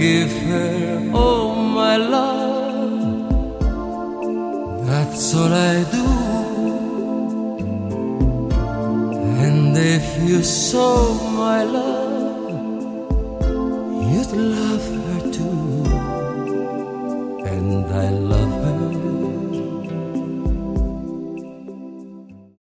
give her all my love. That's all I do. And if you saw my love, you'd love her